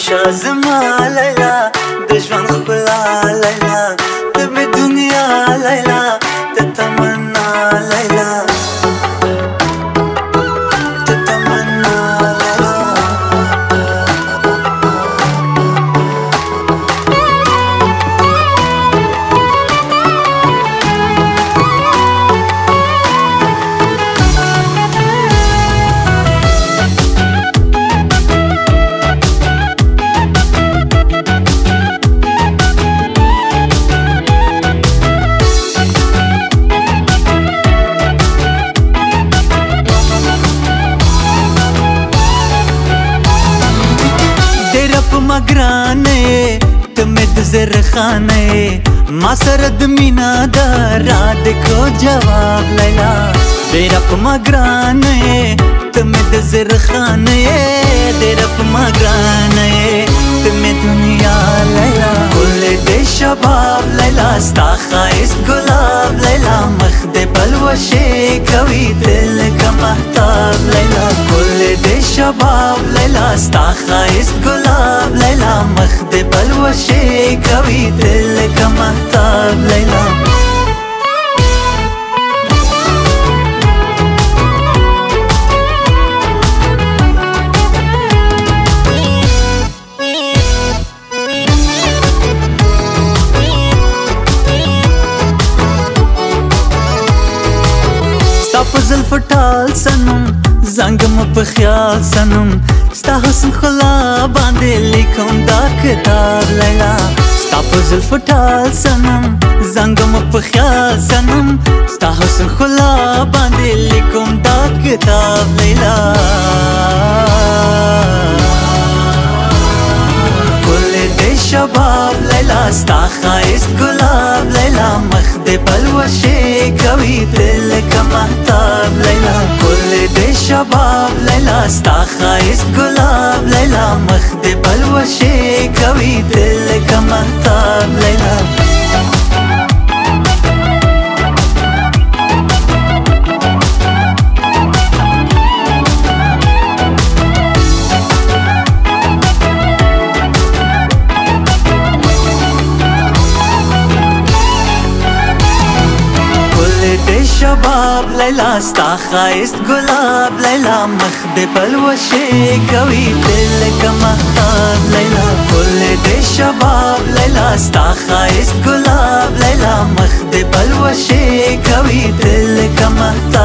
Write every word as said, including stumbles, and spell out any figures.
شاه زما لیلا د ژوند ښکلا لیلا د مې دنیا لیلا د تمنا لیلا د تمنا لیلا مگرانه ته مې د زرخانه ما سره د مینا د را دکو جواب لیلا ډېر په مگرانه ته مې د زرخانه ډېر په مگرانه ته مې دنیا لیلا ګل د شباب لیلا ستا ښایست ګلاب لیلا مخ دې بلوشې کوي دل کا مهتاب لیلا ګل د شباب لیلا ستا ښایست ګلاب لیلا مخ دې بلوشې کوي دل کا مهتاب لیلا په زلف ټال سنم زنګم په خیال سنم ستا حسن خلا باندې لیکم دا کتاب لیلا ستا په زلف ټال سنم زنګم په خیال سنم ستا حسن خلا باندې لیکم دا کتاب لیلا ګل د شباب لیلا ستا ښایست ګلاب لیلا مخ دې بلوشې کوي دل کا مهتاب لیلا ګل د شباب لیلا ستا ښایست ګلاب لیلا مخ دې بلوشې کوي دل کا مهتاب لیلا شباب لیلا ستا ښایست ګلاب لیلا مخ دې بلوشې کوي دل کا مهتاب لیلا ګل د شباب لیلا ستا ښایست ګلاب لیلا مخ دې بلوشې کوي دل کا مهتاب